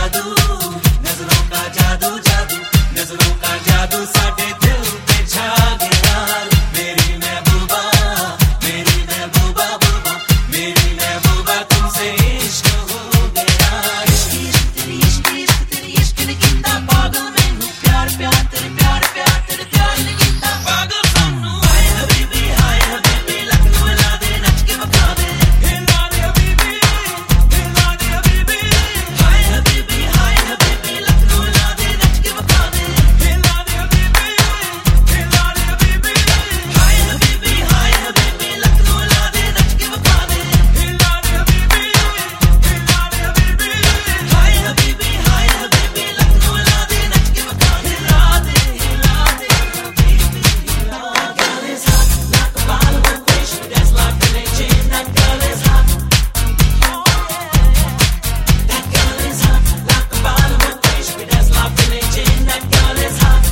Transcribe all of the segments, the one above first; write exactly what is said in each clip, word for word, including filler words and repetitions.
जादू, नजरों का जादू जादू, नजरों का जादू साडे दिल पे छा गया। मेरी महबूबा, मेरी महबूबा बूबा, मेरी महबूबा तुमसे इश्क हो गया। इश्क इश्क तेरी इश्क इश्क तेरी इश्क ने कीता पागल मैनू, प्यार प्यार तेरे प्यार प्यार तेरे प्यार ने कीता पागल सानू। हाय हबीबी हाय हबीबी लखनऊ ला दे नच के बता दे, हिला दे हबीबी हिला दे हबीबी। हाय हबीबी हाय हबीबी लखनऊ ला दे नच के बता दे, हिला दे हबीबी हिला दे हबीबी। हाय हबीबी हाय हबीबी लखनऊ ला दे नच के बता दे, हिला दे हबीबी हिला दे हबीबी। हाय हबीबी हाय हबीबी लखनऊ ला दे नच के बता दे, हिला दे हिला दे हबीबी हिला। That girl is hot like a bottle of fish, that's like Billie Jean. That girl is hot. That girl is hot like a bottle of fish, that's like Billie Jean. That girl is hot.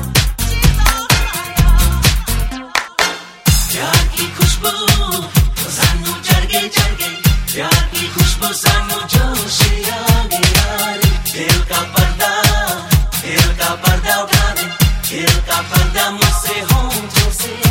प्यार की खुशबू सानू चढ़ गई चढ़ गई, प्यार की खुशबू सानू जोश आ गया। दिल का पर्दा दिल का पर्दा उठा दे, दिल का पर्दा मुझसे होंठों से